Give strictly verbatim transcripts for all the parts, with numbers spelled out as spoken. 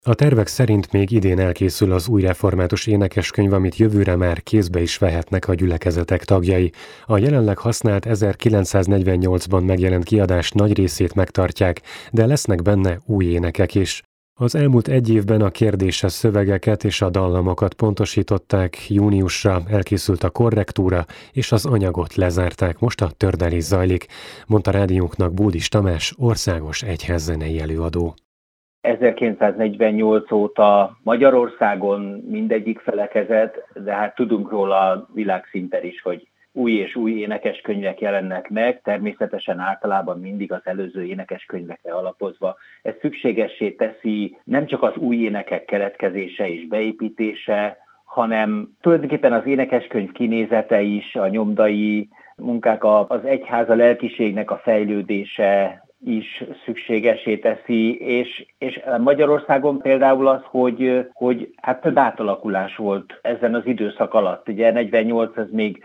A tervek szerint még idén elkészül az új református énekeskönyv, amit jövőre már kézbe is vehetnek a gyülekezetek tagjai. A jelenleg használt ezerkilencszáznegyvennyolcban megjelent kiadás nagy részét megtartják, de lesznek benne új énekek is. Az elmúlt egy évben a kérdéses szövegeket és a dallamokat pontosították, júniusra elkészült a korrektúra, és az anyagot lezárták, most a tördelés zajlik, mondta rádiónknak Bódis Tamás, országos egyházzenei előadó. ezerkilencszáznegyvennyolc óta Magyarországon mindegyik felekezett, de hát tudunk róla világszinten is, hogy új és új énekeskönyvek jelennek meg, természetesen általában mindig az előző énekeskönyvekre alapozva. Ez szükségessé teszi nem csak az új énekek keletkezése és beépítése, hanem tulajdonképpen az énekeskönyv kinézete is, a nyomdai munkák, az egyháza lelkiségnek a fejlődése is szükségessé teszi, és, és Magyarországon például az, hogy, hogy hát több átalakulás volt ezen az időszak alatt. Ugye negyvennyolc ez még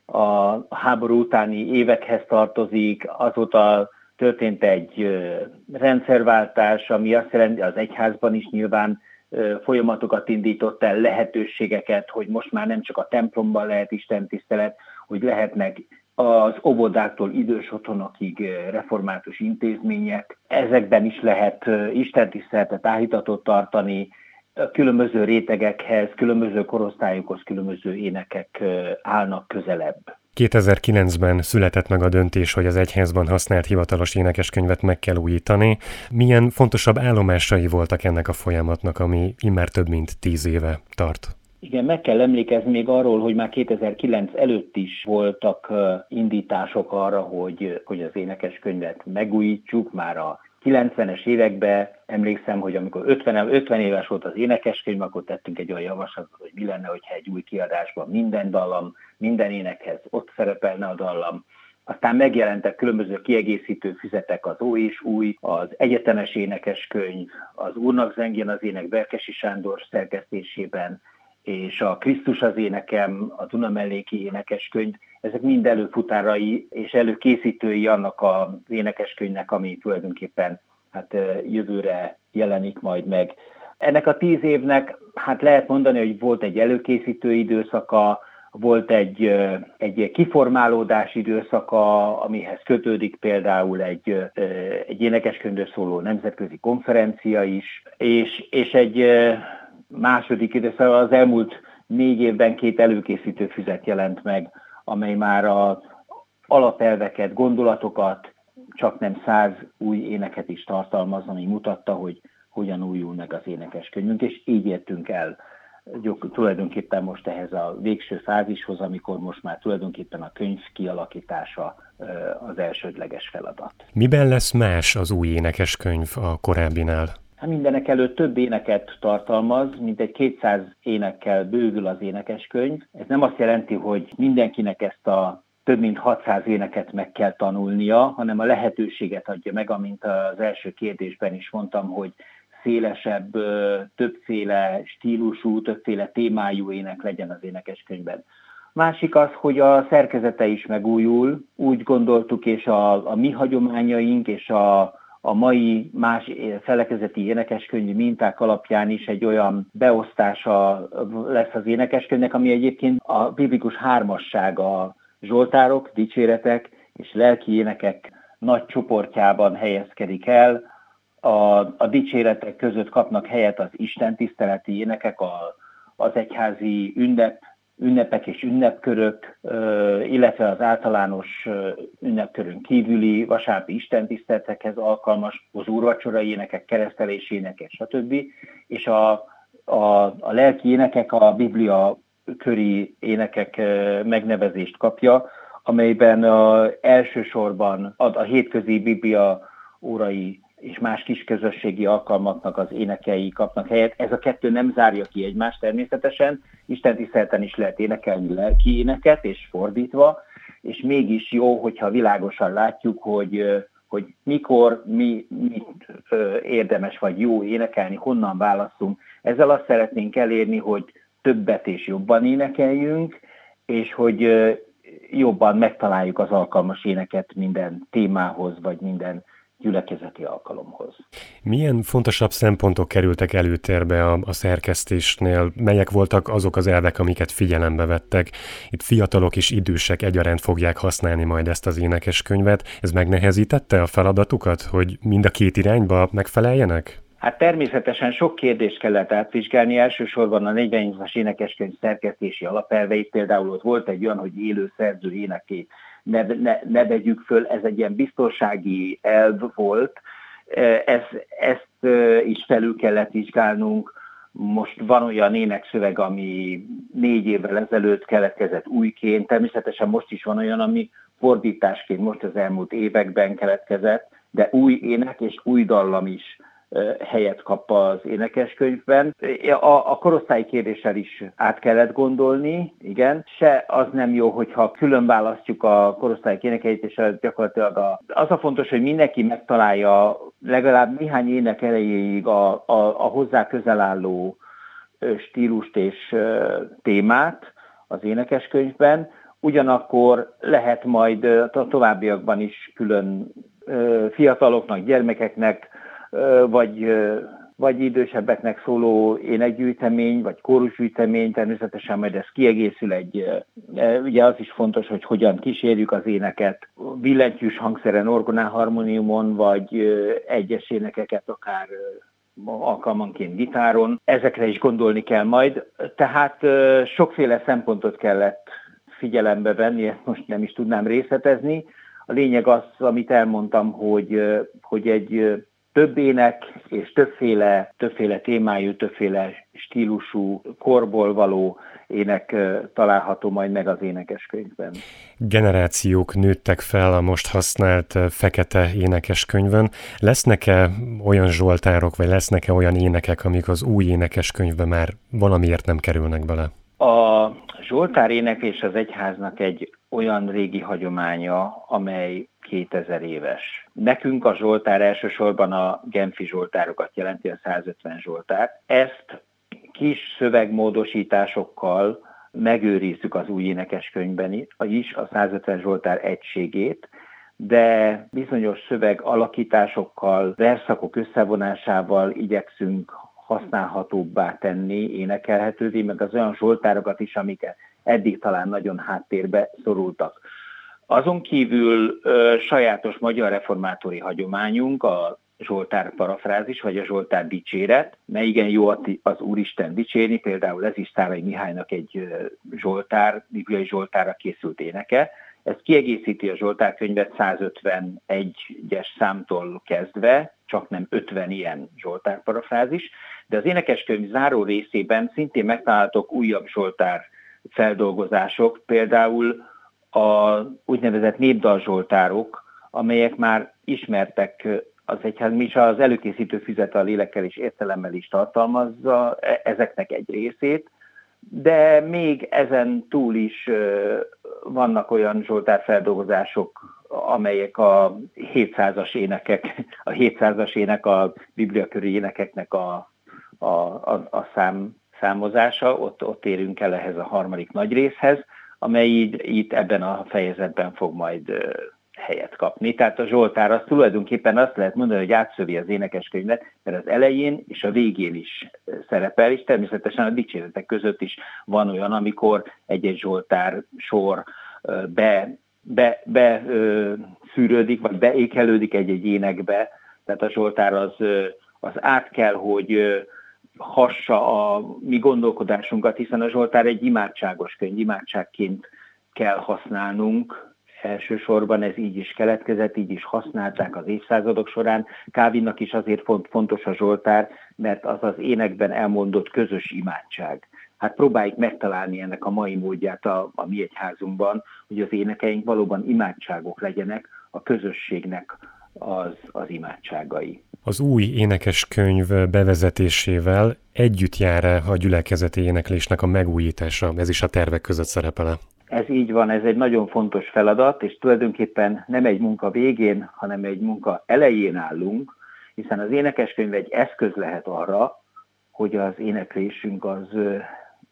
a háború utáni évekhez tartozik, azóta történt egy rendszerváltás, ami azt jelenti, az egyházban is nyilván folyamatokat indított el, lehetőségeket, hogy most már nem csak a templomban lehet istentisztelet, hogy lehetnek az óvodáktól idős otthonokig református intézmények. Ezekben is lehet istentiszteletet, áhítatot tartani, különböző rétegekhez, különböző korosztályokhoz különböző énekek állnak közelebb. kétezer-kilencben született meg a döntés, hogy az egyházban használt hivatalos énekeskönyvet meg kell újítani. Milyen fontosabb állomásai voltak ennek a folyamatnak, ami immár több mint tíz éve tart? Igen, meg kell emlékezni még arról, hogy már kétezer-kilenc előtt is voltak indítások arra, hogy, hogy az énekeskönyvet megújítsuk. Már a kilencvenes években emlékszem, hogy amikor ötven, ötven éves volt az énekeskönyv, akkor tettünk egy olyan javaslatot, hogy mi lenne, hogyha egy új kiadásban minden dallam, minden énekhez ott szerepelne a dallam. Aztán megjelentek különböző kiegészítő füzetek, az Ó és Új, az egyetemes énekeskönyv, az Úrnak zengjen az ének Berkesi Sándor szerkesztésében, és a Krisztus az énekem, a Dunamelléki énekeskönyv, ezek mind előfutárai és előkészítői annak az énekeskönyvnek, ami tulajdonképpen hát jövőre jelenik majd meg. Ennek a tíz évnek hát lehet mondani, hogy volt egy előkészítő időszaka, volt egy, egy kiformálódás időszaka, amihez kötődik például egy, egy énekeskönyvről szóló nemzetközi konferencia is, és, és egy második időszak, az elmúlt négy évben két előkészítő füzet jelent meg, amely már az alapelveket, gondolatokat, csak nem száz új éneket is tartalmaz, ami mutatta, hogy hogyan újul meg az énekeskönyvünk, és így értünk el tulajdonképpen most ehhez a végső fázishoz, amikor most már tulajdonképpen a könyv kialakítása az elsődleges feladat. Miben lesz más az új énekeskönyv a korábbinál? Hát mindenek előtt több éneket tartalmaz, mint egy kétszáz énekkel bővül az énekeskönyv. Ez nem azt jelenti, hogy mindenkinek ezt a több mint hatszáz éneket meg kell tanulnia, hanem a lehetőséget adja meg, amint az első kérdésben is mondtam, hogy szélesebb, többféle stílusú, többféle témájú ének legyen az énekeskönyvben. Másik az, hogy a szerkezete is megújul. Úgy gondoltuk, és a, a mi hagyományaink és a, a mai más felekezeti énekeskönyvi minták alapján is egy olyan beosztása lesz az énekeskönyvnek, ami egyébként a biblikus hármassága, zsoltárok, dicséretek és lelki énekek nagy csoportjában helyezkedik el. A, a dicséretek között kapnak helyet az istentiszteleti énekek, a, az egyházi ünnep, ünnepek és ünnepkörök, illetve az általános ünnepkörön kívüli vasárnapi istentiszteletekhez alkalmas, az úrvacsorai énekek, keresztelés énekek, stb. És a, a, a lelki énekek, a Biblia köri énekek megnevezést kapja, amelyben a, elsősorban a, a hétközi Biblia órai és más kis közösségi alkalmaknak az énekei kapnak helyet. Ez a kettő nem zárja ki egymást természetesen, istentiszteleten is lehet énekelni lelki éneket, és fordítva, és mégis jó, hogyha világosan látjuk, hogy, hogy mikor, mi, mit érdemes vagy jó énekelni, honnan választunk. Ezzel azt szeretnénk elérni, hogy többet és jobban énekeljünk, és hogy jobban megtaláljuk az alkalmas éneket minden témához, vagy minden gyülekezeti alkalomhoz. Milyen fontosabb szempontok kerültek előtérbe a, a szerkesztésnél? Melyek voltak azok az elvek, amiket figyelembe vettek? Itt fiatalok és idősek egyaránt fogják használni majd ezt az énekeskönyvet. Ez megnehezítette a feladatukat, hogy mind a két irányba megfeleljenek? Hát természetesen sok kérdést kellett átvizsgálni, elsősorban a negyvennyolcas énekeskönyv szerkesztési alapelveit, például ott volt egy olyan, hogy élő szerző éneké ne, ne, ne vegyük föl, ez egy ilyen biztonsági elv volt, ez, ezt is felül kellett vizsgálnunk. Most van olyan énekszöveg, ami négy évvel ezelőtt keletkezett újként, természetesen most is van olyan, ami fordításként most az elmúlt években keletkezett, de új ének és új dallam is helyet kap az énekeskönyvben. A, a korosztályi kérdéssel is át kellett gondolni, igen. Se az nem jó, hogyha külön választjuk a korosztályi énekeit, és gyakorlatilag a, az a fontos, hogy mindenki megtalálja legalább néhány ének elejéig a, a, a hozzá közel álló stílust és témát az énekeskönyvben. Ugyanakkor lehet majd a továbbiakban is külön fiataloknak, gyermekeknek, vagy, vagy idősebbeknek szóló énekgyűjtemény, vagy kórusgyűjtemény, természetesen majd ez kiegészül egy, ugye az is fontos, hogy hogyan kísérjük az éneket, billentyűs hangszeren, orgonál harmóniumon, vagy egyes énekeket akár alkalmanként gitáron. Ezekre is gondolni kell majd, tehát sokféle szempontot kellett figyelembe venni, ezt most nem is tudnám részletezni. A lényeg az, amit elmondtam, hogy, hogy egy több ének és többféle, többféle témájú, többféle stílusú, korból való ének található majd meg az énekeskönyvben. Generációk nőttek fel a most használt fekete énekeskönyvön. Lesznek-e olyan zsoltárok, vagy lesznek-e olyan énekek, amik az új énekeskönyvbe már valamiért nem kerülnek bele? A zsoltár éneklés az egyháznak egy olyan régi hagyománya, amely kétezer éves. Nekünk a zsoltár elsősorban a genfi zsoltárokat jelenti, a százötven zsoltár. Ezt kis szövegmódosításokkal megőrizzük az új énekeskönyvben is, a százötven zsoltár egységét, de bizonyos szöveg alakításokkal, versszakok összevonásával igyekszünk használhatóbbá tenni, énekelhetővé, meg az olyan zsoltárokat is, amik eddig talán nagyon háttérbe szorultak. Azon kívül ö, sajátos magyar reformátori hagyományunk a zsoltár parafrázis, vagy a zsoltár dicséret, mely igen jó az Úristen dicsérni, például ez is Szárai Mihálynak egy zsoltár, bibliai zsoltárra készült éneke. Ez kiegészíti a zsoltárkönyvet százötvenegyes számtól kezdve, csak nem ötven ilyen zsoltár parafrázis, de az énekeskönyv záró részében szintén megtalálhatók újabb zsoltár feldolgozások, például a úgynevezett népdalzsoltárok, amelyek már ismertek az egyház, és az előkészítő füzete a lélekkel és értelemmel is tartalmazza ezeknek egy részét, de még ezen túl is vannak olyan zsoltárfeldolgozások, amelyek a hétszázas énekek, a hétszázas ének a bibliakörű énekeknek a, a, a, a szám, számozása, ott, ott érünk el ehhez a harmadik nagy részhez, amely így, itt ebben a fejezetben fog majd uh, helyet kapni. Tehát a zsoltár az tulajdonképpen azt lehet mondani, hogy átszövi az énekeskönyvet, mert az elején és a végén is szerepel, és természetesen a dicséretek között is van olyan, amikor egy-egy zsoltár sor uh, be, be, be uh, szűrődik, vagy beékelődik egy-egy énekbe. Tehát a zsoltár az, uh, az át kell, hogy uh, hassa a mi gondolkodásunkat, hiszen a zsoltár egy imádságos könyv, imádságként kell használnunk. Elsősorban ez így is keletkezett, így is használták az évszázadok során. Calvinnak is azért fontos a zsoltár, mert az az énekben elmondott közös imádság. Hát próbáljuk megtalálni ennek a mai módját a, a mi egyházunkban, hogy az énekeink valóban imádságok legyenek, a közösségnek az, az imádságai. Az új énekeskönyv bevezetésével együtt jár-e a gyülekezeti éneklésnek a megújítása? Ez is a tervek között szerepel-e? Ez így van, ez egy nagyon fontos feladat, és tulajdonképpen nem egy munka végén, hanem egy munka elején állunk, hiszen az énekeskönyv egy eszköz lehet arra, hogy az éneklésünk az,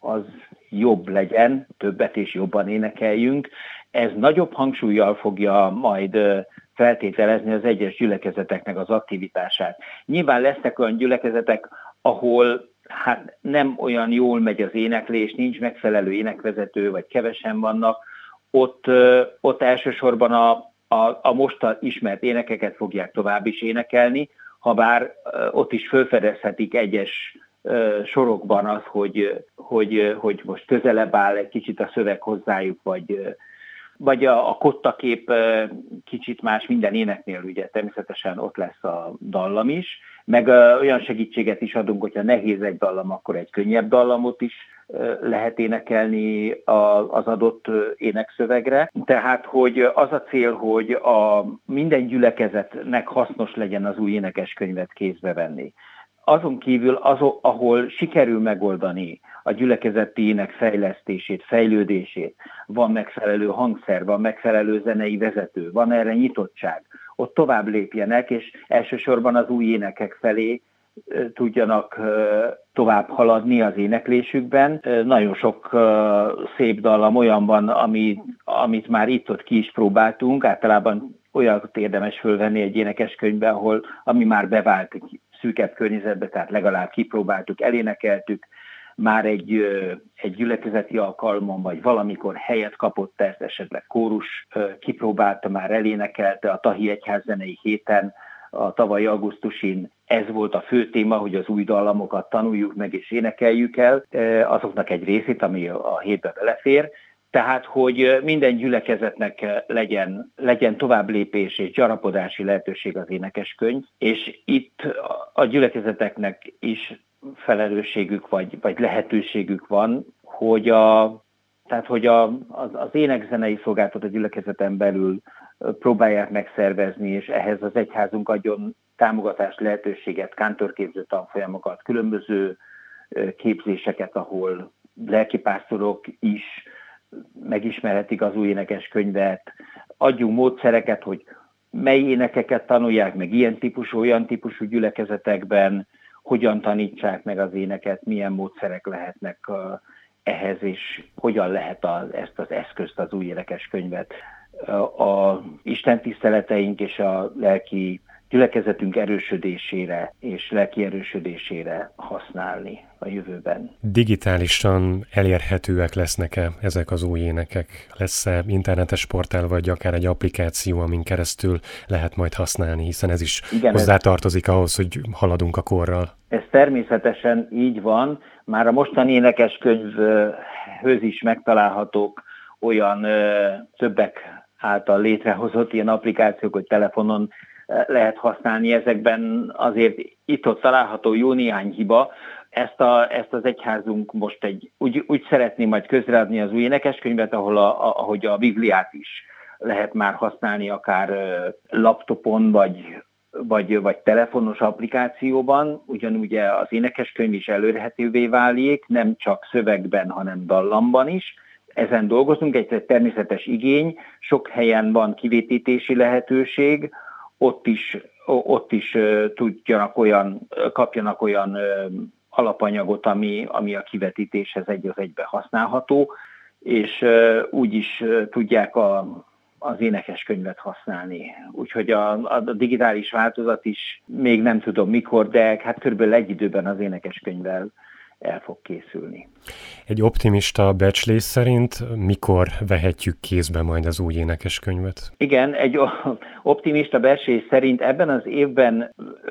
az jobb legyen, többet és jobban énekeljünk. Ez nagyobb hangsúllyal fogja majd feltételezni az egyes gyülekezeteknek az aktivitását. Nyilván lesznek olyan gyülekezetek, ahol hát nem olyan jól megy az éneklés, nincs megfelelő énekvezető, vagy kevesen vannak, ott, ott elsősorban a, a, a most ismert énekeket fogják tovább is énekelni, habár ott is felfedezhetik egyes sorokban az, hogy, hogy, hogy most közelebb áll egy kicsit a szöveg hozzájuk, vagy, vagy a, a kottakép kicsit más, minden éneknél ugye természetesen ott lesz a dallam is, meg olyan segítséget is adunk, hogyha nehéz egy dallam, akkor egy könnyebb dallamot is lehet énekelni az adott énekszövegre. Tehát, hogy az a cél, hogy a minden gyülekezetnek hasznos legyen az új énekeskönyvet kézbe venni. Azon kívül, azok, ahol sikerül megoldani a gyülekezeti ének fejlesztését, fejlődését, van megfelelő hangszer, van megfelelő zenei vezető, van erre nyitottság, ott tovább lépjenek, és elsősorban az új énekek felé tudjanak tovább haladni az éneklésükben. Nagyon sok szép dallam olyan van, ami, amit már itt-ott ki is próbáltunk, általában olyat érdemes fölvenni egy énekeskönyvbe, ahol ami már bevált szűkebb környezetbe, tehát legalább kipróbáltuk, elénekeltük, már egy, egy gyülekezeti alkalmon, vagy valamikor helyet kapott, ezt esetleg kórus kipróbálta, már elénekelte a Tahi Egyházzenei héten, a tavalyi augusztusin ez volt a fő téma, hogy az új dallamokat tanuljuk meg és énekeljük el, azoknak egy részét, ami a hétbe belefér. Tehát, hogy minden gyülekezetnek legyen, legyen továbblépés és gyarapodási lehetőség az énekeskönyv, és itt a gyülekezeteknek is felelősségük vagy, vagy lehetőségük van, hogy, a, tehát, hogy a, az, az énekzenei szolgáltat a gyülekezeten belül próbálják megszervezni, és ehhez az egyházunk adjon támogatást, lehetőséget, kántorképző tanfolyamokat, különböző képzéseket, ahol lelkipásztorok is megismerhetik az új énekeskönyvet, adjunk módszereket, hogy mely énekeket tanulják meg ilyen típusú, olyan típusú gyülekezetekben, hogyan tanítsák meg az éneket, milyen módszerek lehetnek ehhez, és hogyan lehet az, ezt az eszközt, az új énekeskönyvet a Isten tiszteleteink és a lelki gyülekezetünk erősödésére és lelki erősödésére használni a jövőben. Digitálisan elérhetőek lesznek-e ezek az új énekek? Lesz-e internetes portál, vagy akár egy applikáció, amin keresztül lehet majd használni, hiszen ez is Igen, hozzátartozik ez... ahhoz, hogy haladunk a korral. Ez természetesen így van. Már a mostani énekeskönyvhöz is megtalálhatók olyan ö, többek által létrehozott ilyen applikációk, hogy telefonon lehet használni. Ezekben azért itt-ott található jó néhány hiba. Ezt, a, ezt az egyházunk most egy, úgy, úgy szeretné majd közreadni az új énekeskönyvet, ahol a, a, ahogy a Bibliát is lehet már használni, akár laptopon, vagy, vagy, vagy telefonos applikációban. Ugyanúgy az énekeskönyv is elérhetővé válik, nem csak szövegben, hanem dallamban is. Ezen dolgozunk, egy természetes igény, sok helyen van kivetítési lehetőség, ott is, ott is tudjanak olyan, kapjanak olyan alapanyagot, ami, ami a kivetítéshez egy az egybe használható, és úgy is tudják a, az énekeskönyvet használni. Úgyhogy a, a digitális változat is még nem tudom mikor, de hát körülbelül egy időben az énekeskönyvvel el fog készülni. Egy optimista becslés szerint mikor vehetjük kézbe majd az új énekeskönyvet? Igen, egy optimista becslés szerint ebben az évben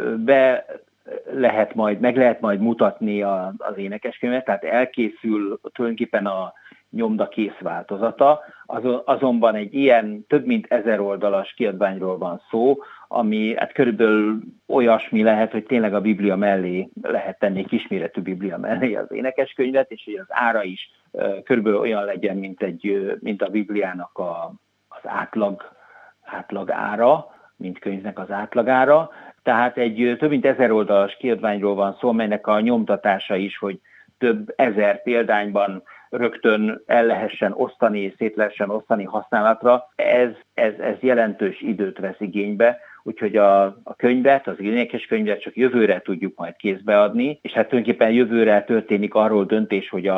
be lehet majd, meg lehet majd mutatni a, az énekeskönyvet, tehát elkészül tulajdonképpen a nyomdakész változata, azonban egy ilyen több mint ezer oldalas kiadványról van szó, ami hát körülbelül olyasmi lehet, hogy tényleg a Biblia mellé lehet tenni, kisméretű Biblia mellé az énekeskönyvet, és hogy az ára is körülbelül olyan legyen, mint, egy, mint a Bibliának a, az átlag, átlag ára, mint könyvnek az átlagára. Tehát egy több mint ezer oldalas kiadványról van szó, melynek a nyomtatása is, hogy több ezer példányban rögtön el lehessen osztani és szét lehessen osztani használatra. Ez, ez, ez jelentős időt vesz igénybe, úgyhogy a, a könyvet, az énekeskönyvet csak jövőre tudjuk majd kézbe adni, és hát tulajdonképpen jövőre történik arról döntés, hogy a,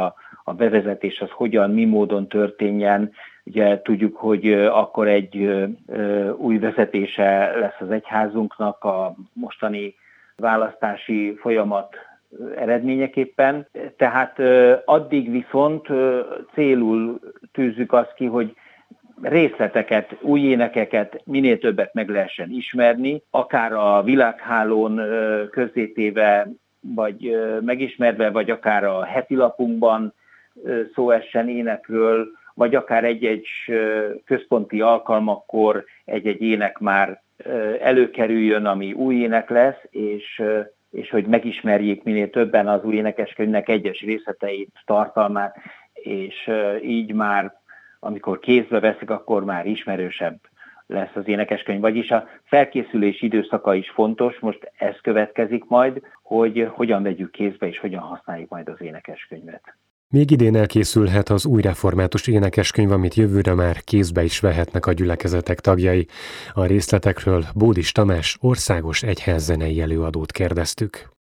a bevezetés az hogyan, mi módon történjen. Ugye tudjuk, hogy akkor egy új vezetése lesz az egyházunknak a mostani választási folyamat eredményeképpen. Tehát addig viszont célul tűzzük azt ki, hogy részleteket, új énekeket minél többet meg lehessen ismerni, akár a világhálón közzétéve, vagy megismerve, vagy akár a heti lapunkban szó essen énekről, vagy akár egy-egy központi alkalmakkor egy-egy ének már előkerüljön, ami új ének lesz, és, és hogy megismerjék minél többen az új énekeskönyvnek egyes részleteit, tartalmát, és így már, amikor kézbe veszik, akkor már ismerősebb lesz az énekeskönyv. Vagyis a felkészülés időszaka is fontos, most ez következik majd, hogy hogyan vegyük kézbe és hogyan használjuk majd az énekeskönyvet. Még idén elkészülhet az új református énekeskönyv, amit jövőre már kézbe is vehetnek a gyülekezetek tagjai. A részletekről Bódis Tamás országos egyházzenei előadót kérdeztük.